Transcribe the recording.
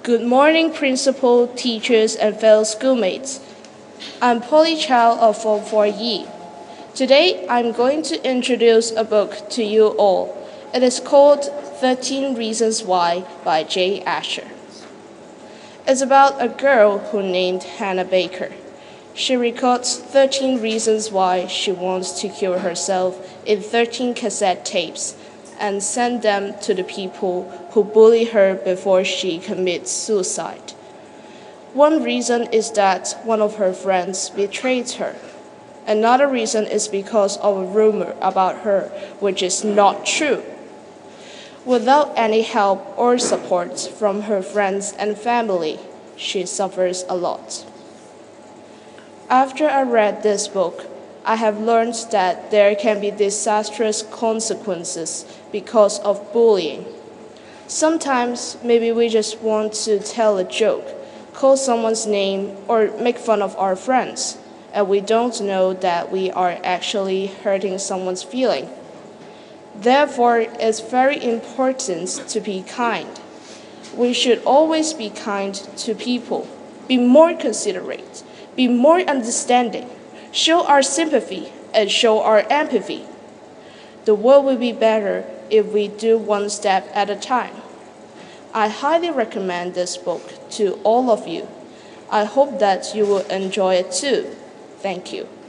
Good morning, principal, teachers, and fellow schoolmates. I'm Polly Chow of Form 4E. Today, I'm going to introduce a book to you all. It is called 13 Reasons Why by J. Asher. It's about a girl who named Hannah Baker. She records 13 reasons why she wants to kill herself in 13 cassette tapes and send them to the people who bully her before she commits suicide. One reason is that one of her friends betrayed her. Another reason is because of a rumor about her, which is not true. Without any help or support from her friends and family, she suffers a lot. After I read this book, I have learned that there can be disastrous consequences because of bullying. Sometimes maybe we just want to tell a joke, call someone's name, or make fun of our friends, and we don't know that we are actually hurting someone's feeling. Therefore, it's very important to be kind. We should always be kind to people, be more considerate, be more understanding, show our sympathy, and show our empathy. The world will be better if we do one step at a time. I highly recommend this book to all of you. I hope that you will enjoy it too. Thank you.